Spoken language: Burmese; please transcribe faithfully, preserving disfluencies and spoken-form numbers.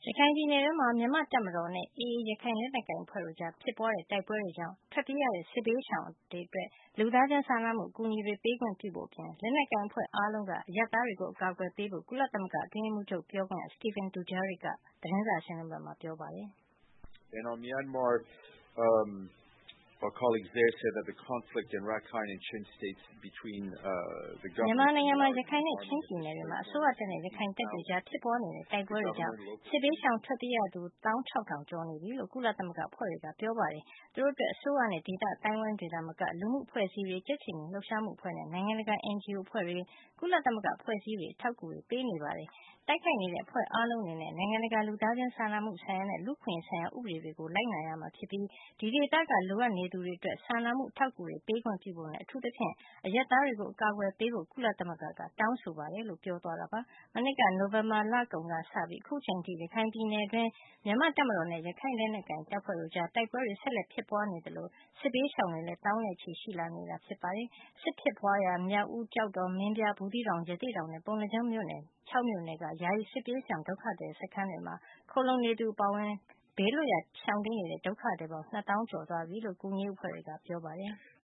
ရခိုင်ပြည်နယ်ထဲမှာမြန်မာ့တပ်မတော်နဲ့ အေအေ ရခိုင်လက်နက်ကိုင်အဖွဲ့တို့ကြားဖြစ်ပွါးတဲ့တိုက်ပွဲတွေကြောင့်ထွက်ပြေးရတဲ့စစ်ဘေးရှောင်တွေအတွက် လူသားချင်းစာနာမှုအကူအညီတွေပေးခွင့်ပြုဖို့အပြင် လက်နက်ကိုင်အဖွဲ့အားလုံးကအရပ်သားတွေကိုအကာကွယ်ပေးဖို့ ကုလသမဂ္ဂအတွင်းရေးမှူးချုပ်ပြောခွင့်ရ Stéphane Dujarric ကသတင်းစာရှင်းလင်းပွဲမှာပြောပါတယ်။ Myanmar, um, our colleagues there said that the conflict in Rakhine and Chin states between uh, the government မြန်မာနိုင်ငံမှာရခိုင်နဲ့ချင်းပြည်နယ်တွေမှာအစိုးရတပ်နဲ့ရခိုင်တပ်တွေကြားဖြစ်ပွါးနေတဲ့တိုက်ပွဲတွေကြောင့်စစ်ဘေးရှောင်ထွက်ပြေးရသူ၁၆,၀၀၀ ကျော်နေပြီလို့ကုလသမဂ္ဂအဖွဲ့တွေကပြောပါတယ်။သူတို့အတွက်အစိုးရနဲ့ဒေသအသိုင်းအဝိုင်းတွေသာမကလူမှုအဖွဲ့အစည်းတွေ၊ကြက်ခြေနီလှုပ်ရှားမှုအဖွဲ့နဲ့နိုင်ငံတကာ အင်န်ဂျီအို အဖွဲ့တွေ၊ကုလသမဂ္ဂအဖွဲ့အစည်းတွေအထောက်အကူတွေပေးနေပါတယ်။တိုက်ခိုက်နေတဲ့အဖွဲ့အားလုံးအနေနဲ့နိုင်ငံတကာလူသားချင်းစာနာမှုဆိုင်ရာနဲ့လူ့အခွင့်အရေးဆိုင်ရာဥပဒေတွေကိုလိုက်နာရမှာဖြစ်ပြီးဒီဒေသကလိုအပ်နေသူတွေအတွက်စာနာမှုအထောက်အကူတွေပေးခွင့်ပြုဖို့နဲ့အထူးသဖြင့်အရပ်သားတွေကိုအကာကွယ်ပေးဖို့ကုလသမဂ္ဂကတောင်းဆိုပါတယ်လို့ပြောသွားတာပါ။မနှစ်ကနိုဝင်ဘာလကုန်ကစပြီးအခုချိန်ထိရခိုင်ပြည်နယ်အတွင်းမြန်မာ့တပ်မတော်နဲ့ရခိုင်လက်နက်ကိုင်တပ်ဖွဲ့တို့ကြားတိုက်ပွဲတွေဆက်လက်ဖြစ်ပွါးနေသလိုစစ်ဘေးရှောင်တွေလည်းသောင်းနဲ့ချီရှိလာနေတာဖြစ်ပါတယ်။စစ်ဖြစ်ပွါးရာမြောက်ဦး၊ကျောက်တော်၊မင်းပြား၊ဘူးသီးတောင်၊ရသေ့တောင်နဲ့ပုဏ္ဏားကျွန်းမြို့နယ်ခြောက်မြို့နယ်ကယာယီစစ်ပြေးရှောင်ဒုက္ခသည်စခန်းတွေမှာခိုလှုံနေသူအပါအဝင်ဘေးလွတ်ရာရှောင်တိမ်းနေတဲ့ဒုက္ခသည်ပေါင်းနှစ်သောင်းကျော်သွားပြီလို့ကူညီရေးအဖွဲ့တွေကပြောပါတယ်။